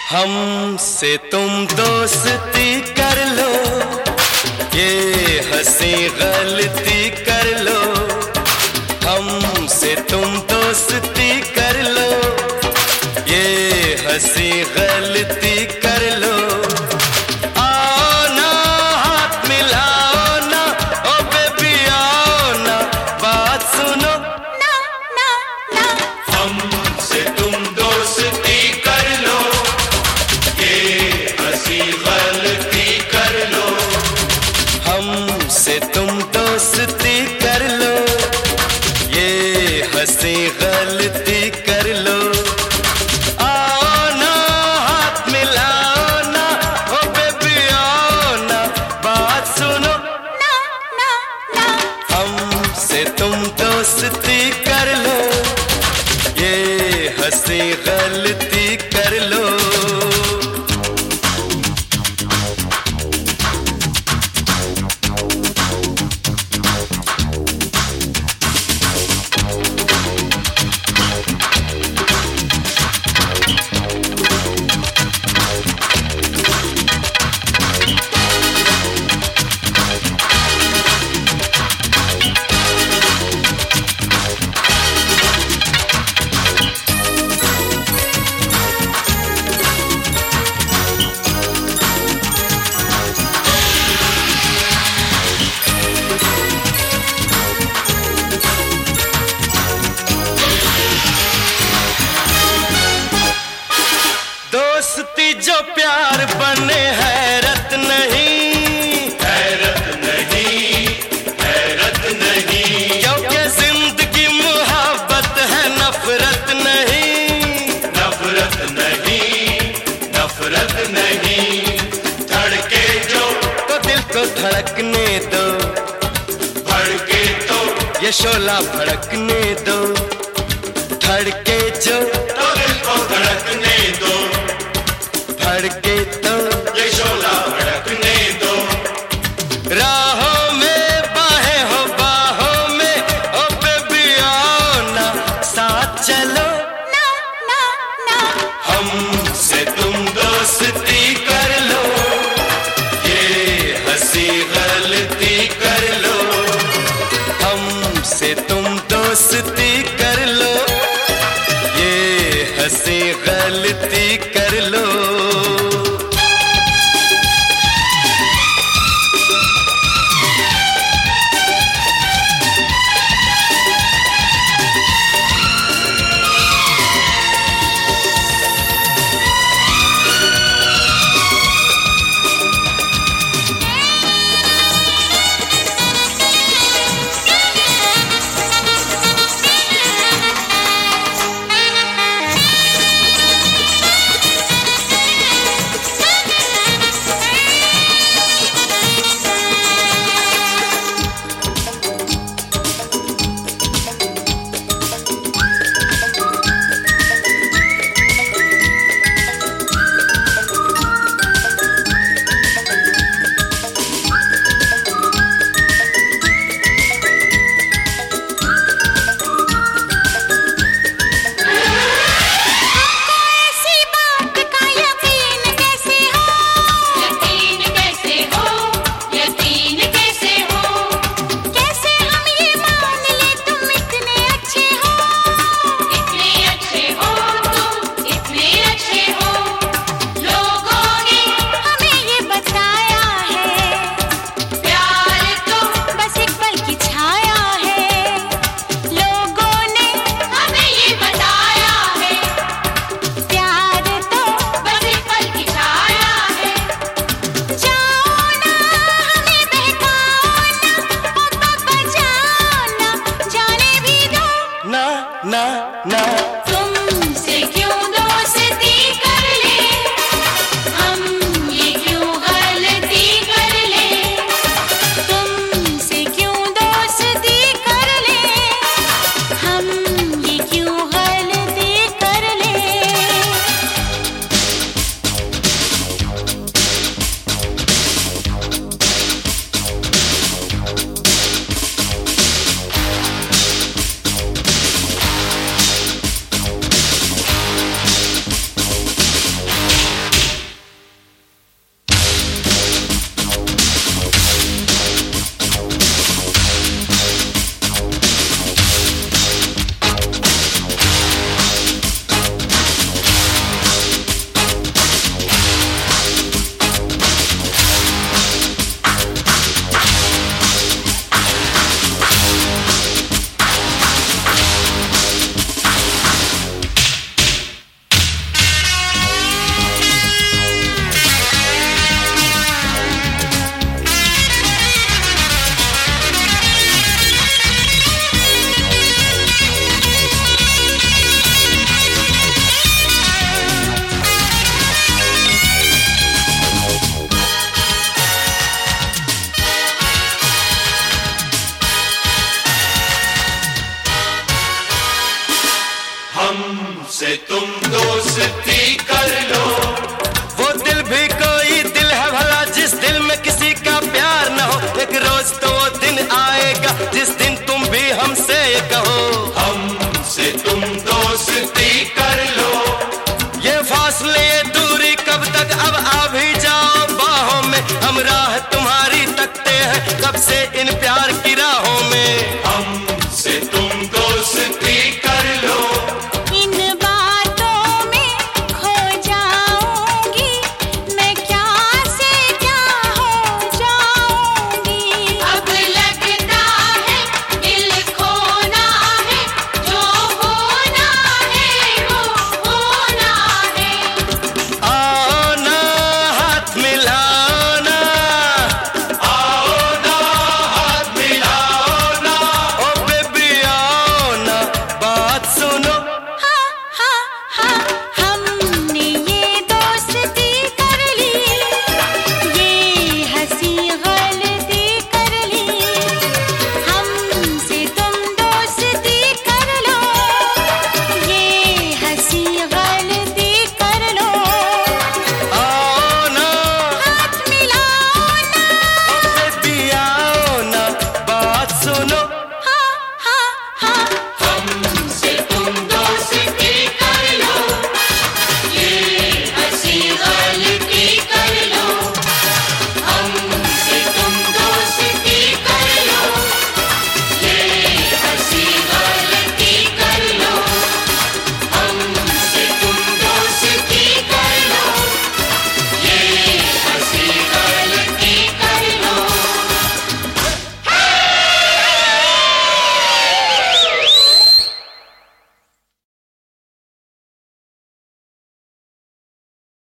हमसे तुम दोस्ती कर लो, ये हंसी गलती कर लो। हमसे तुम दोस्ती कर लो, ये हंसी गलती कर लो। आओ ना हाथ मिलाओ ना, ओ बेबी आओ ना, बात सुनो ना ना ना। हमसे तुम दोस्ती कर लो, ये हंसी गलती कर लो। हमसे तुम दोस्ती कर लो, ये हंसी गलती कर लो। आओ ना हाथ मिलाओ ना, ओ बेबी आओ ना, बात सुनो ना ना ना। हमसे तुम दोस्ती कर लो, ये हंसी गलती कर लो। दोस्ती जो प्यार बने हैरत नहीं, हैरत नहीं, हैरत नहीं। क्योंकि जिंदगी मोहब्बत है, नफरत नहीं, नफरत नहीं, नफरत नहीं। धड़के जो तो दिल को धड़कने दो, भड़के तो ये शोला भड़कने दो। धड़के जो तो दिल को धड़कने दो, भड़के तो ये शोला भड़कने दो। राहों में बाहें हो बाहों में, ओ बेबी आओ ना, साथ चलो ना ना ना। हमसे तुम दोस्ती कर लो, ये हंसी गलती कर लो। हमसे तुम दोस्ती कर लो, ये हंसी गलती कर लो। हमसे तुम दोस्ती कर लो। वो दिल भी कोई दिल है भला जिस दिल में किसी का प्यार न हो। एक रोज तो वो दिन आएगा जिस दिन तुम भी हमसे कहो हमसे तुम दोस्ती कर लो। ये फासले दूरी कब तक, अब आ भी जाओ बाहों में, हम राह तुम्हारी तकते हैं कब से इन प्यार